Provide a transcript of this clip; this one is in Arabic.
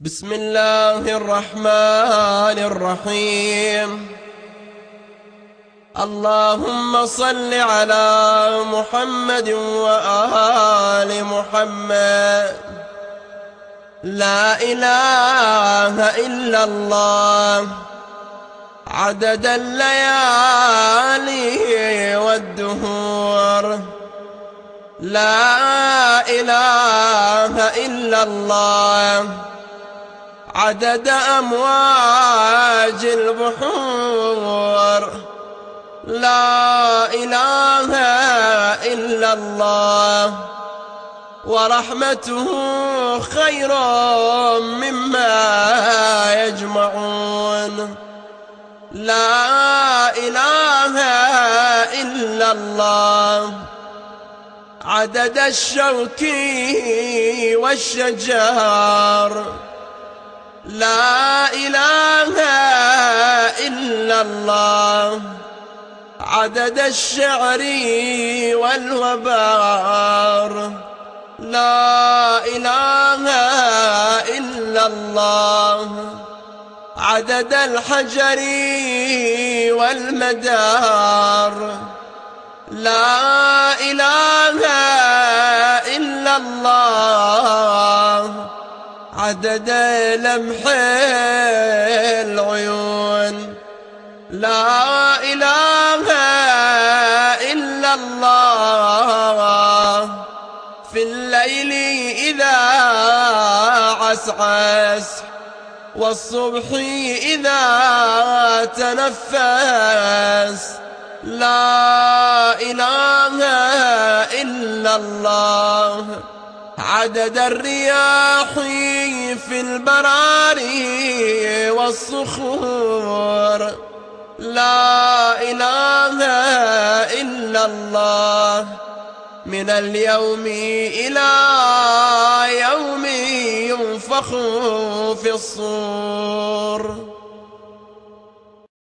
بسم الله الرحمن الرحيم. اللهم صل على محمد وآل محمد. لا إله إلا الله عدد الليالي والدهور. لا إله إلا الله عدد أمواج البحور. لا إله إلا الله ورحمته خير مما يجمعون. لا إله إلا الله عدد الشوك والشجار. لا إله إلا الله عدد الشعر والوبار. لا إله إلا الله عدد الحجر والمدار. لا إله إلا الله عدد لمح العيون. لا إله إلا الله في الليل إذا عسعس والصبح إذا تنفس. لا إله إلا الله عدد الرياح في البراري والصخور. لا إله إلا الله من اليوم إلى يوم ينفخ في الصور.